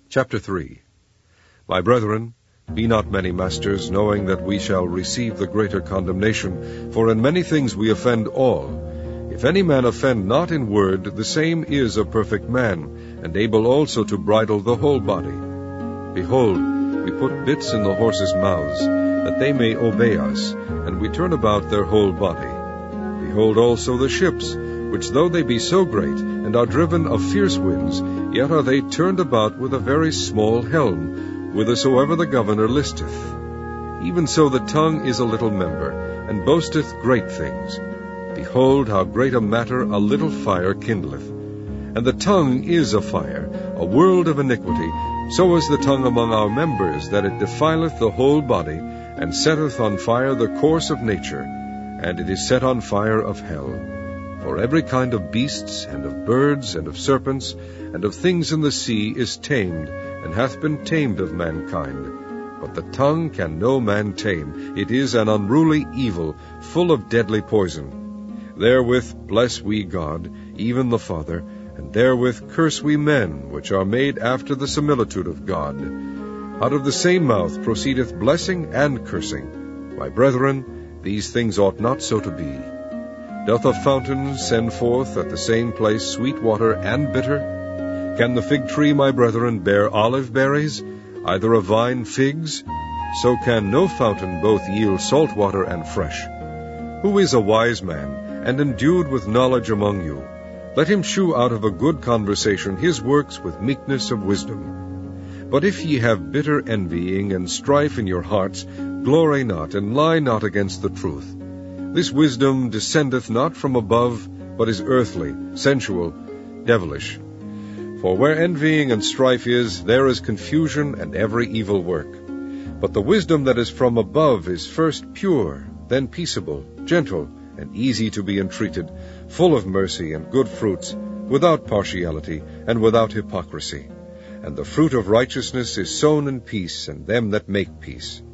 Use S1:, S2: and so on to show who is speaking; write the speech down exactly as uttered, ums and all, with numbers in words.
S1: Chapter three. My brethren, be not many masters, knowing that we shall receive the greater condemnation, for in many things we offend all. If any man offend not in word, the same is a perfect man, and able also to bridle the whole body. Behold, we put bits in the horses' mouths, that they may obey us, and we turn about their whole body. Behold also the ships, which though they be so great, and are driven of fierce winds, yet are they turned about with a very small helm, whithersoever the governor listeth. Even so the tongue is a little member, and boasteth great things. Behold, how great a matter a little fire kindleth. And the tongue is a fire, a world of iniquity. So is the tongue among our members, that it defileth the whole body, and setteth on fire the course of nature, and it is set on fire of hell. For every kind of beasts, and of birds, and of serpents, and of things in the sea is tamed, and hath been tamed of mankind. But the tongue can no man tame. It is an unruly evil, full of deadly poison. Therewith bless we God, even the Father, and therewith curse we men, which are made after the similitude of God. Out of the same mouth proceedeth blessing and cursing. My brethren, these things ought not so to be. Doth a fountain send forth at the same place sweet water and bitter? Can the fig tree, my brethren, bear olive berries, either a vine figs? So can no fountain both yield salt water and fresh. Who is a wise man, and endued with knowledge among you? Let him shew out of a good conversation his works with meekness of wisdom. But if ye have bitter envying and strife in your hearts, glory not, and lie not against the truth. This wisdom descendeth not from above, but is earthly, sensual, devilish. For where envying and strife is, there is confusion and every evil work. But the wisdom that is from above is first pure, then peaceable, gentle, and easy to be entreated, full of mercy and good fruits, without partiality and without hypocrisy. And the fruit of righteousness is sown in peace, and them that make peace.